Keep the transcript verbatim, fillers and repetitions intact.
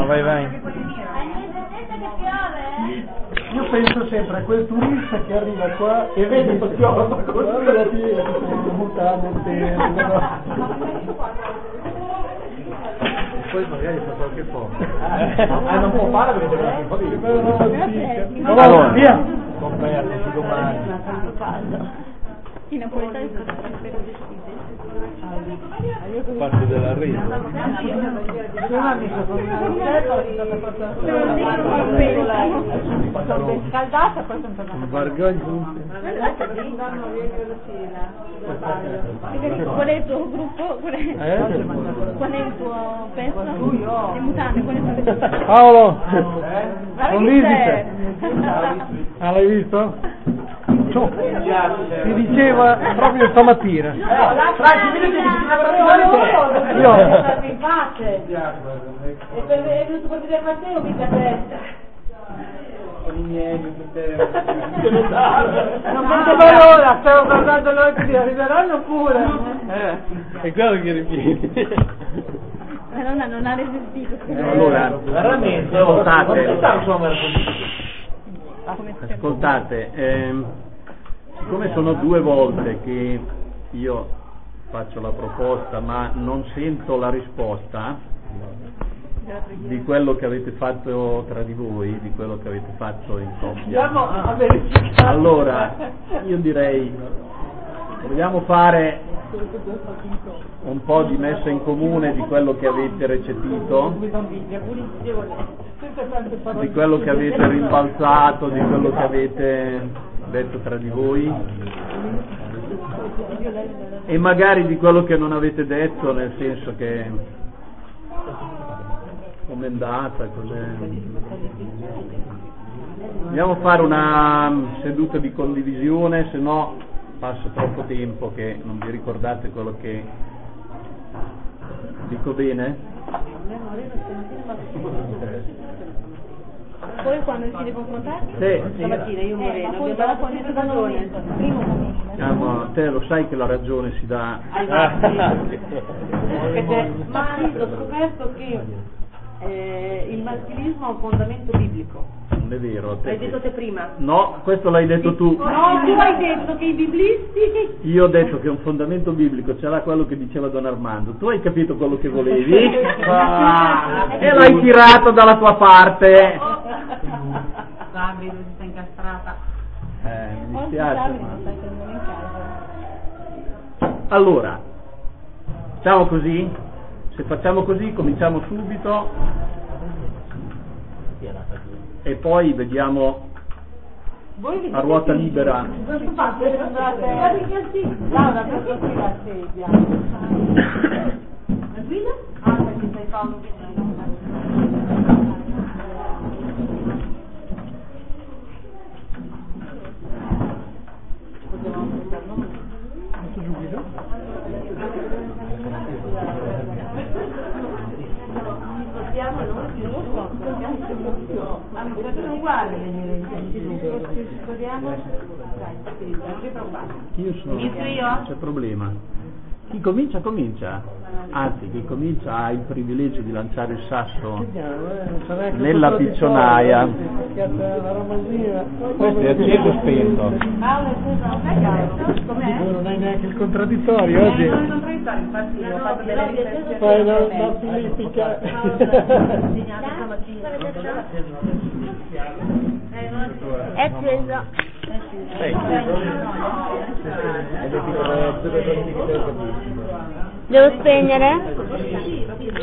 No, vai, vai. Io penso sempre a quel turista che arriva qua e vede che chioma così, mutande, poi magari fa qualche foto. Ah, non può fare perché deve un po' di Allora, via. Confermo, domani. I napoletani sono sempre parte dell'arrivo. Prima mi sono sono scaldata, poi sono tornata. Un vergogno. Qual è il tuo gruppo? Qual è, Eh? qual è il tuo pezzo? Le mutande, qual è il tuo pezzo? Paolo! Non visite? Ah, l'hai visto? Si diceva proprio stamattina. Io farmi in pace. E per è venuto per vedere Matteo, mica te. Non vedevo l'ora, stavo guardando l'ora che arriveranno pure. Eh, è quello che ripieni. La nonna non ha resistito. Allora, veramente, ascoltate, Ah, come sempre. ascoltate, ehm, siccome sono due volte che io faccio la proposta ma non sento la risposta di quello che avete fatto tra di voi, di quello che avete fatto in coppia, allora io direi vogliamo fare un po' di messa in comune di quello che avete recepito, di quello che avete rimbalzato, di quello che avete detto tra di voi e magari di quello che non avete detto, nel senso che com'è andata, cos'è. Vogliamo fare una seduta di condivisione, se no passa troppo tempo che non vi ricordate quello che dico bene? Poi quando siete confrontati? Sì. Stamattina io Eh, Moreno, ma poi abbiamo dopo nel secondo momento, il primo momento. Ah, ma te lo sai che la ragione si dà. Ma io ho scoperto che eh, il maschilismo ha un fondamento biblico. Non è vero. Te L'hai detto te prima? No, questo l'hai detto tu. No, tu hai detto che i biblisti. Io ho detto che un fondamento biblico ce l'ha quello che diceva Don Armando. Tu hai capito quello che volevi? Ah, e l'hai tirato dalla tua parte. Sabri, dove si sta incastrata. Eh, mi Oggi dispiace. Davide non sta prendendo in casa. Allora, facciamo così? Se facciamo così cominciamo subito e poi vediamo a ruota libera. Cosa fate? Laura, perché qui la sedia? La guida? Ah, perché sei Paolo vicino. Non guardi le mie lenti, ci scordiamo. Io sono. Inizio io? C'è problema. Chi comincia comincia. Anzi, chi comincia ha il privilegio di lanciare il sasso nella piccionaia. Questo è acceso e spento. Paolo è sempre un cacao. Com'è? Tu non hai neanche il contraddittorio oggi. Eh, non è contraddittorio, infatti ho fatto delle riflessioni. Poi la, la filippica. È acceso. Devo spegnere?